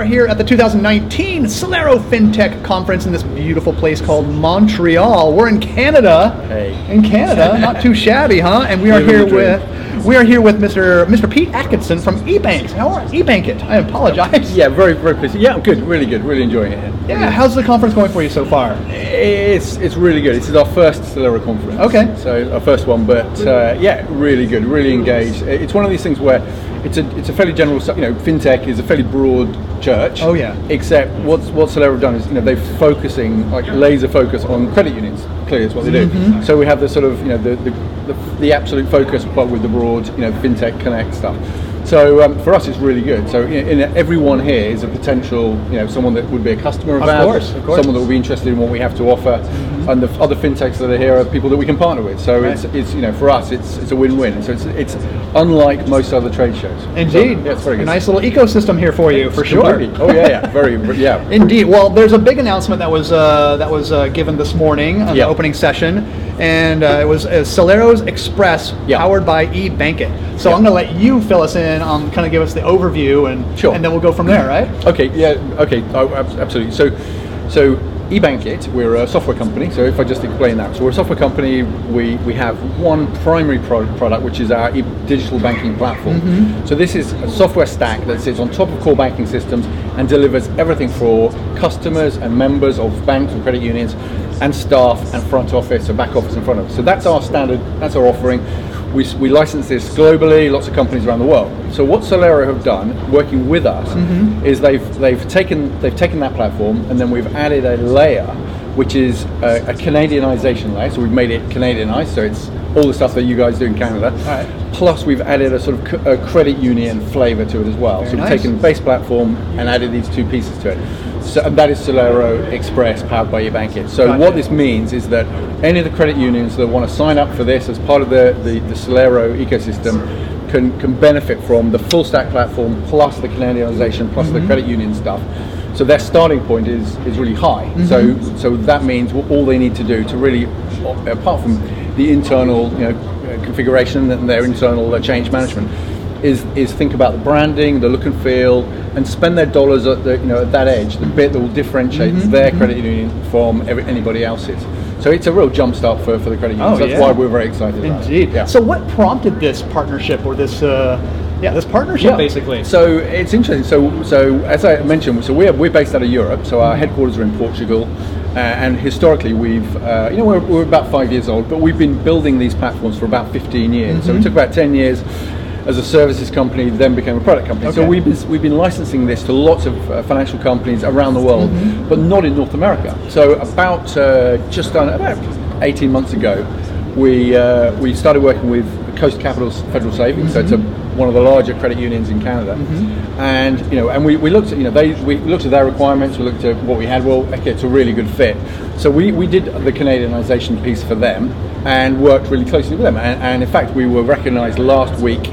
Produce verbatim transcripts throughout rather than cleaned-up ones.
are here at the two thousand nineteen Celero FinTech Conference in this beautiful place called Montreal. We're in Canada. Hey. In Canada, not too shabby, huh? And we are here with we are here with Mister Mister Pete Atkinson from eBanks. How are eBankit? I apologize. Yeah, very very pleased. Yeah, good, really good, really enjoying it. Yeah, how's the conference going for you so far? It's it's really good. This is our first Celero conference. Okay. So our first one, but uh, yeah, really good, really engaged. It's one of these things where it's a it's a fairly general, you know, fintech is a fairly broad church. Oh yeah. Except what's what Celero have done is, you know, they're focusing, like laser focus on credit unions. Clearly, is what they do. Mm-hmm. So we have the sort of, you know, the the, the the absolute focus, but with the broad, you know, fintech connect stuff. So um, for us, it's really good. So you know, in, everyone here is a potential, you know, someone that would be a customer of, of ours, course, of course. someone that would be interested in what we have to offer, mm-hmm. and the other fintechs that are here are people that we can partner with. So right. it's, it's, you know, for us, it's it's a win-win. So it's it's unlike most other trade shows. Indeed, so, yeah, it's very good. A nice little ecosystem here for you, for sure. Completely. Oh yeah, yeah, very, yeah. Indeed. Well, there's a big announcement that was uh, that was uh, given this morning on yeah. the opening session, and uh, it was uh, Celero's Express yeah. powered by eBankit. So yeah. I'm going to let you fill us in on, kind of give us the overview, and sure. and then we'll go from there, right? Okay. Yeah. Okay. Oh, absolutely. So, so. eBankit, we're a software company, so if I just explain that. So we're a software company, we, we have one primary pro product, which is our e digital banking platform. Mm-hmm. So this is a software stack that sits on top of core banking systems and delivers everything for customers and members of banks and credit unions and staff and front office, so back office and front office. So that's our standard, that's our offering. We, we license this globally, lots of companies around the world. So what Celero have done, working with us, mm-hmm. is they've they've taken they've taken that platform, and then we've added a layer, which is a, a Canadianization layer. So we've made it Canadianized, so it's all the stuff that you guys do in Canada. Right. Plus we've added a sort of c a credit union flavor to it as well. Very so we've nice. taken the base platform and added these two pieces to it. So and that is Celero Express powered by eBankit. So gotcha. what this means is that any of the credit unions that want to sign up for this as part of the, the, the Celero ecosystem can, can benefit from the full stack platform plus the Canadianization plus mm-hmm. the credit union stuff. So their starting point is, is really high. Mm-hmm. So so that means all they need to do to really, apart from the internal, you know, configuration and their internal change management, is is think about the branding, the look and feel, and spend their dollars at the, you know, at that edge, the bit that will differentiate mm-hmm, their mm-hmm. credit union from every, anybody else's. So it's a real jump start for, for the credit unions. Oh, That's yeah. why we're very excited about Indeed. it. Yeah. So what prompted this partnership, or this uh, yeah this partnership yeah. basically? So it's interesting. So so as I mentioned, so we're we're based out of Europe. So our headquarters are in Portugal. Uh, and historically, we've, uh, you know, we're, we're about five years old, but we've been building these platforms for about fifteen years. Mm-hmm. So it took about ten years as a services company, then became a product company. Okay. So we've been, we've been licensing this to lots of uh, financial companies around the world, mm-hmm. but not in North America. So about uh, just on, about eighteen months ago, we uh, we started working with Coast Capital Federal Savings. Mm-hmm. So it's a one of the larger credit unions in Canada, mm-hmm. and you know, and we, we looked at, you know, they we looked at their requirements, we looked at what we had. Well, okay, it's a really good fit. So we, we did the Canadianization piece for them and worked really closely with them. And, and in fact, we were recognised last week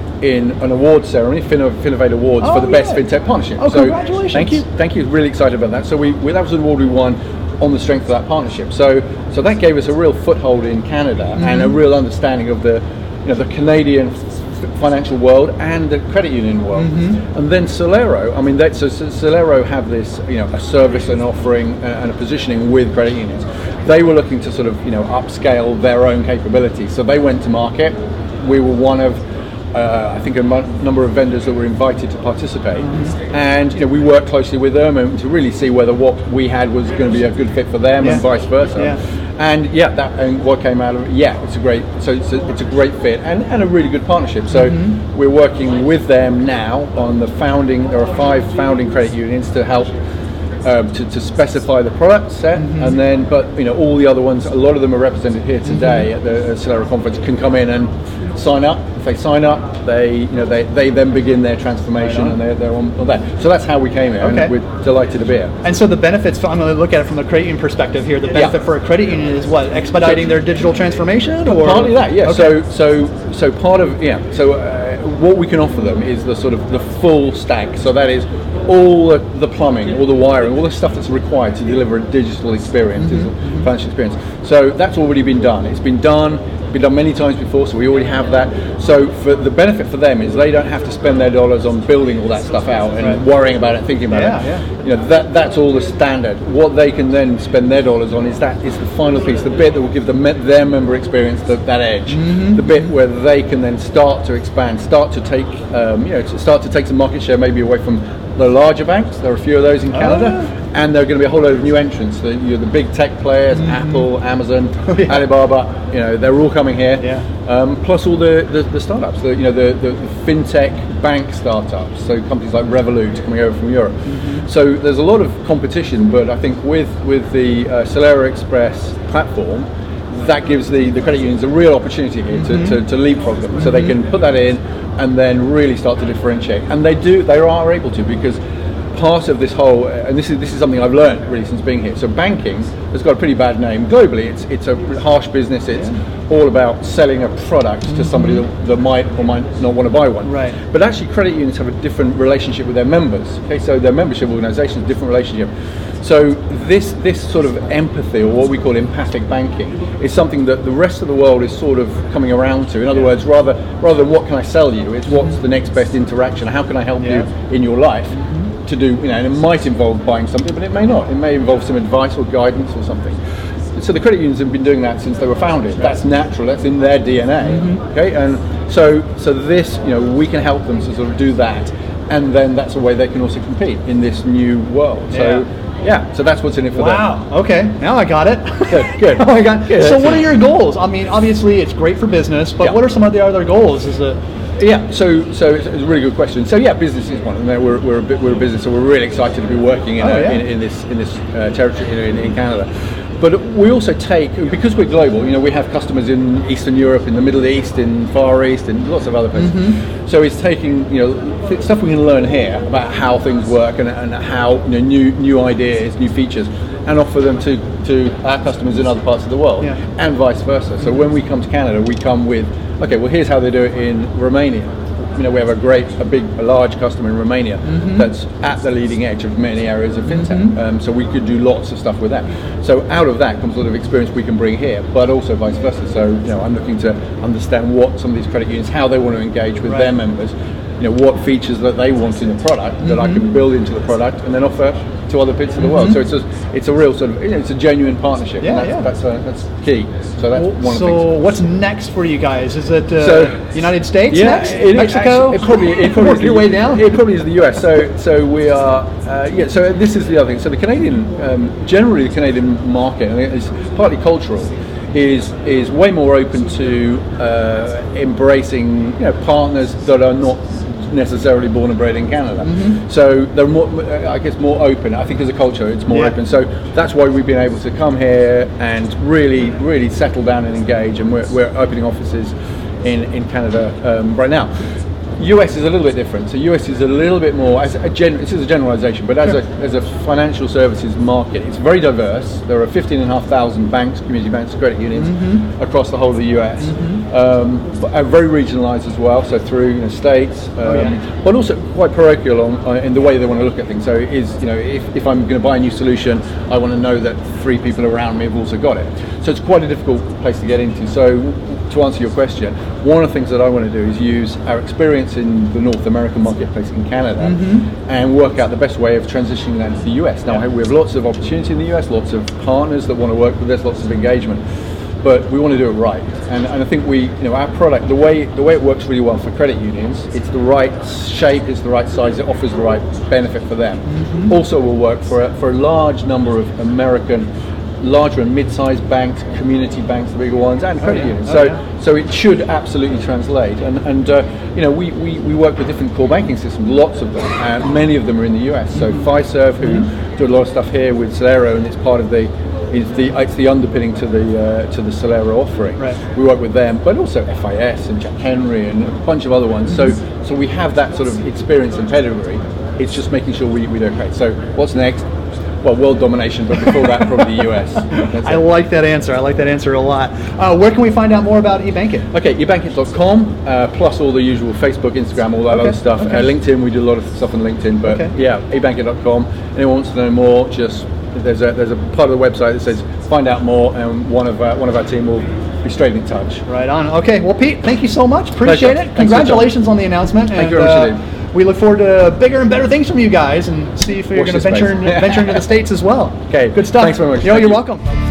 in an award ceremony, Finovate Awards, oh, for the yeah. best fintech partnership. Oh, so congratulations! Thank you, thank you. Really excited about that. So we, we that was an award we won on the strength of that partnership. So so that gave us a real foothold in Canada, mm-hmm. and a real understanding of the, you know, the Canadian financial world and the credit union world. Mm-hmm. And then Celero, I mean, that, so, so Celero have this, you know, a service and offering and a positioning with credit unions. They were looking to sort of, you know, upscale their own capabilities. So they went to market. We were one of, uh, I think, a number of vendors that were invited to participate. Mm-hmm. And, you know, we worked closely with them and to really see whether what we had was going to be a good fit for them, yeah. and vice versa. Yeah. And yeah, that and what came out of it, yeah, it's a great, so it's a, it's a great fit and, and a really good partnership. So mm-hmm. we're working with them now on the founding. There are five founding credit unions to help um, to, to specify the product set, mm-hmm. and then, but you know, all the other ones, a lot of them are represented here today mm-hmm. at the Celero conference, can come in and sign up. If they sign up, they, you know, they, they then begin their transformation, right, and they're, they're on, on that. So that's how we came here, okay. and we're delighted to be here. And so the benefits, I'm going to look at it from the credit union perspective here, the benefit yeah. for a credit union is what? Expediting so, their digital transformation? Or? Partly that, yeah. Okay. So so so part of, yeah, so uh, what we can offer them is the sort of the full stack. So that is all the, the plumbing, all the wiring, all the stuff that's required to deliver a digital experience, mm-hmm. digital financial experience. So that's already been done. It's been done. been done many times before, so we already have that. So for the benefit for them is they don't have to spend their dollars on building all that stuff out and Right. worrying about it, thinking about Yeah, it. yeah. You know, that that's all the standard. What they can then spend their dollars on is that is the final piece, the bit that will give them their member experience the, that edge, Mm-hmm. the bit where they can then start to expand, start to take, um, you know, to start to take some market share, maybe away from the larger banks. There are a few of those in Canada, Oh. and there are going to be a whole load of new entrants. The, you know, the big tech players, Apple, Amazon, Oh, yeah. Alibaba. You know, they're all coming here. Yeah. Um, plus all the, the, the startups, the, you know, the, the, the fintech bank startups. So companies like Revolut coming over from Europe. So there's a lot of competition, but I think with with the uh, Celera Express platform, that gives the, the credit unions a real opportunity here to, to, to leapfrog them. So they can put that in and then really start to differentiate. And they do, they are able to, because part of this whole, and this is this is something I've learned really since being here. So banking has got a pretty bad name globally. It's it's a harsh business. It's all about selling a product to somebody that, that might or might not want to buy one. Right. But actually, credit unions have a different relationship with their members. Okay, so their membership organisations, different relationship. So this this sort of empathy, or what we call empathic banking, is something that the rest of the world is sort of coming around to. In other words, rather rather than what can I sell you, it's what's the next best interaction. How can I help Yeah. you in your life? To do, you know, and it might involve buying something, but it may not. It may involve some advice or guidance or something. So the credit unions have been doing that since they were founded. That's natural. That's in their D N A. Mm-hmm. Okay, and so so this, you know, we can help them to sort of do that, and then that's a way they can also compete in this new world. So yeah, so that's what's in it for them. Wow. Okay. Now I got it. Good, good. oh my God. Good. So what are your goals? I mean, obviously it's great for business, but Yeah. what are some of the other goals? Is it? Yeah, so so it's, it's a really good question. So yeah, business is one, and we're we're a bit we're a business, so we're really excited to be working in Oh, a, yeah. in, in this in this uh, territory in, in Canada. But we also take, because we're global, you know, we have customers in Eastern Europe, in the Middle East, in Far East, and lots of other places. Mm-hmm. So it's taking, you know, th- stuff we can learn here about how things work and, and how, you know, new new ideas, new features, and offer them to, to our customers in other parts of the world, Yeah. and vice versa. So when we come to Canada, we come with, okay, well, here's how they do it in Romania. You know, we have a great, a big, a large customer in Romania that's at the leading edge of many areas of fintech. Um, so we could do lots of stuff with that. So out of that comes a lot of experience we can bring here, but also vice versa. So, you know, I'm looking to understand what some of these credit unions, how they want to engage with Right. their members. You know, what features that they want in the product that I can build into the product and then offer to other bits of the world. So it's a, it's a real sort of, you know, it's a genuine partnership. Yeah, and that's, yeah. that's, uh, that's key. So that's one of the So things. what's next for you guys? Is it uh, So- United States Yeah, next? it is Mexico? actually- it probably it probably Work is your the- way down. It probably is the U S. So so we are uh, yeah. So this is the other thing. So the Canadian, um, generally the Canadian market, and it's partly cultural, is is way more open to uh, embracing, you know, partners that are not necessarily born and bred in Canada. Mm-hmm. So they're more, I guess, more open. I think as a culture, it's more Yeah. open. So that's why we've been able to come here and really, really settle down and engage. And we're, we're opening offices in in Canada um, right now. U S is a little bit different. So U S is a little bit more, as a gen, this is a generalization, but as a, as a financial services market, it's very diverse. There are fifteen and a half thousand banks, community banks, credit unions Mm-hmm. across the whole of the U S. Um, but are very regionalized as well, so through, you know, states, um, Oh, yeah. but also quite parochial on, uh, in the way they want to look at things. So it is, you know, if, if I'm going to buy a new solution, I want to know that three people around me have also got it. So it's quite a difficult place to get into. So to answer your question, one of the things that I want to do is use our experience in the North American marketplace in Canada and work out the best way of transitioning that into the U S. Now, we have lots of opportunity in the U S, lots of partners that want to work with us, lots of engagement, but we want to do it right. And, and I think we, you know, our product, the way the way it works really well for credit unions, it's the right shape, it's the right size, it offers the right benefit for them. Also will work for a, for a large number of American larger and mid-sized banks, community banks, the bigger ones, and credit yeah. unions. Oh, So, yeah. so it should absolutely translate. And, and uh, you know, we, we, we work with different core banking systems, lots of them. Uh, many of them are in the U S. So Fiserv, who do a lot of stuff here with Celera, and it's part of the is the it's the underpinning to the uh, to the Celera offering. Right. We work with them, but also F I S and Jack Henry and a bunch of other ones. So so we have that sort of experience and pedigree. It's just making sure we, we do it great. So what's next? Well, world domination, but before that, probably the U S. That's I it. like that answer. I like that answer a lot. Uh, where can we find out more about eBankit? Okay, ebankit dot com, uh, plus all the usual Facebook, Instagram, all that Okay, other stuff. okay. Uh, LinkedIn, we do a lot of stuff on LinkedIn, but Okay. yeah, ebankit dot com. Anyone wants to know more, just there's a there's a part of the website that says find out more, and one of uh, one of our team will be straight in touch. Right on. Okay. Well, Pete, thank you so much. Appreciate Pleasure. it. Congratulations on the announcement. Thank and, you very much uh, indeed. We look forward to bigger and better things from you guys, and see if you're Watch going to this venture space. in, venture into the States as well. Okay. Good stuff. Thanks very much. Yo, Thank you're you. welcome.